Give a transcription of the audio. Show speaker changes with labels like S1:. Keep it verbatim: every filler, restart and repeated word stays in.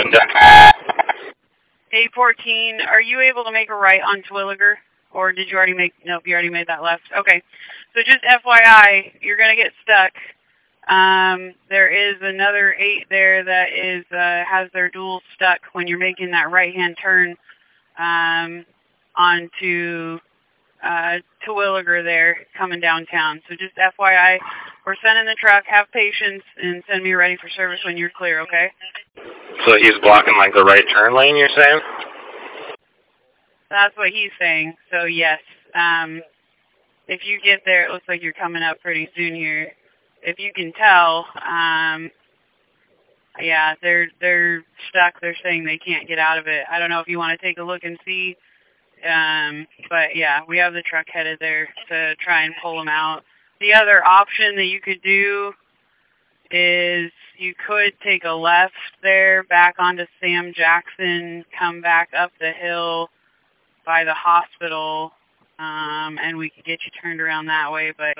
S1: seven Jackson.
S2: eight fourteen, are you able to make a right on Terwilliger? Or did you already make, nope, you already made that left. Okay, so just F Y I, you're going to get stuck. Um, there is another eight there that is, uh, has their dual stuck when you're making that right-hand turn, um, onto, uh, Terwilliger there, coming downtown. So just F Y I, we're sending the truck, have patience, and send me ready for service when you're clear, okay?
S1: So he's blocking like the right turn lane, you're saying?
S2: That's what he's saying, so yes. Um, if you get there, it looks like you're coming up pretty soon here. If you can tell, um, yeah, they're they're stuck. They're saying they can't get out of it. I don't know if you want to take a look and see, um, but yeah, we have the truck headed there to try and pull them out. The other option that you could do is you could take a left there, back onto Sam Jackson, come back up the hill by the hospital, um, and we could get you turned around that way, but